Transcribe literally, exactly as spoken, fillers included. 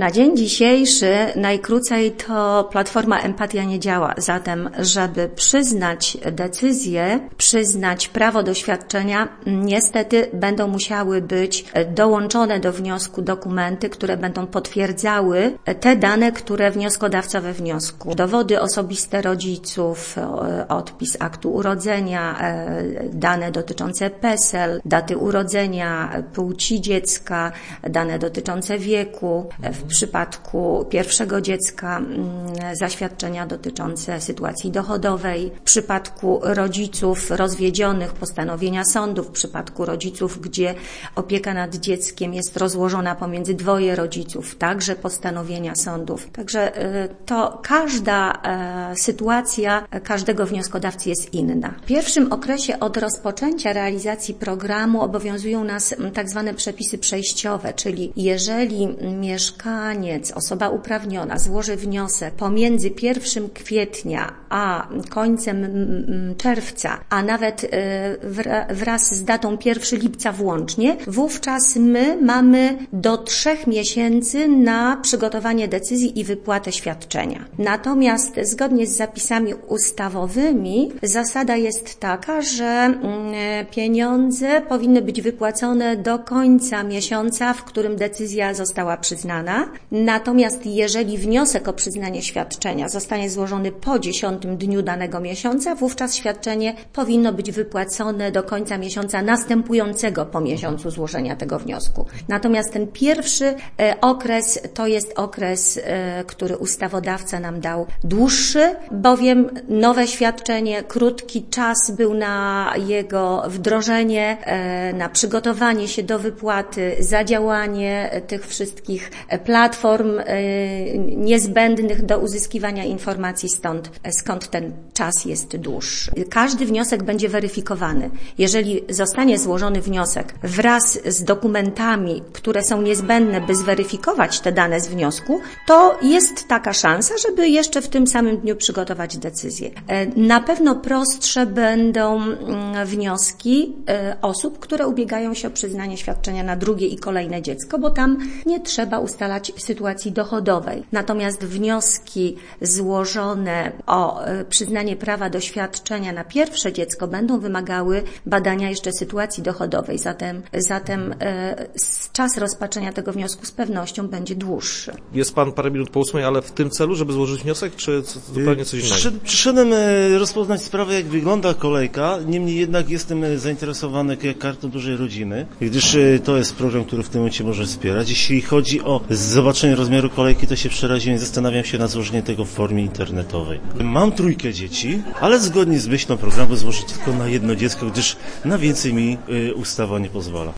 Na dzień dzisiejszy najkrócej to platforma Empatia nie działa. Zatem, żeby przyznać decyzję, przyznać prawo do świadczenia, niestety będą musiały być dołączone do wniosku dokumenty, które będą potwierdzały te dane, które wnioskodawca we wniosku. Dowody osobiste rodziców, odpis aktu urodzenia, dane dotyczące PESEL, daty urodzenia, płci dziecka, dane dotyczące wieku. W przypadku pierwszego dziecka zaświadczenia dotyczące sytuacji dochodowej. W przypadku rodziców rozwiedzionych postanowienia sądu. W przypadku rodziców, gdzie opieka nad dzieckiem jest rozłożona pomiędzy dwoje rodziców, także postanowienia sądów. Także to każda sytuacja każdego wnioskodawcy jest inna. W pierwszym okresie od rozpoczęcia realizacji programu obowiązują nas tak zwane przepisy przejściowe, czyli jeżeli mieszkaniec, osoba uprawniona złoży wniosek pomiędzy pierwszego kwietnia a końcem czerwca, a nawet wraz z datą pierwszego lipca włącznie, wówczas my mamy do trzech miesięcy na przygotowanie decyzji i wypłatę świadczenia. Natomiast zgodnie z zapisami ustawowymi zasada jest taka, że pieniądze powinny być wypłacone do końca miesiąca, w którym decyzja została przyznana. Natomiast jeżeli wniosek o przyznanie świadczenia zostanie złożony po dziesiątym dniu danego miesiąca, wówczas świadczenie powinno być wypłacone do końca miesiąca następującego po miesiącu złożenia tego wniosku. Natomiast ten pierwszy okres to jest okres, który ustawodawca nam dał dłuższy, bowiem nowe świadczenie, krótki czas był na jego wdrożenie, na przygotowanie się do wypłaty, zadziałanie tych wszystkich platform niezbędnych do uzyskiwania informacji, stąd, skąd ten czas jest dłuższy. Każdy wniosek będzie weryfikowany. Jeżeli zostanie złożony wniosek wraz z dokumentami, które są niezbędne, by zweryfikować te dane z wniosku, to jest taka szansa, żeby jeszcze w tym samym dniu przygotować decyzję. Na pewno prostsze będą wnioski osób, które ubiegają się o przyznanie świadczenia na drugie i kolejne dziecko, bo tam nie trzeba ustalać sytuacji dochodowej. Natomiast wnioski złożone o przyznanie prawa do świadczenia na pierwsze dziecko będą wymagały badania jeszcze sytuacji dochodowej. Zatem, zatem e, czas rozpatrzenia tego wniosku z pewnością będzie dłuższy. Jest Pan parę minut po ósmej, ale w tym celu, żeby złożyć wniosek, czy zupełnie coś innego? Przyszedłem rozpoznać sprawę, jak wygląda kolejka. Niemniej jednak jestem zainteresowany Kartą Dużej Rodziny, gdyż to jest program, który w tym momencie może wspierać. Jeśli chodzi o zobaczenie rozmiaru kolejki, to się przeraziłem i zastanawiam się nad złożeniem tego w formie internetowej. Mam trójkę dzieci, ale zgodnie z myślą programu złożyć tylko na jedno dziecko, gdyż na więcej mi ustawa nie pozwala.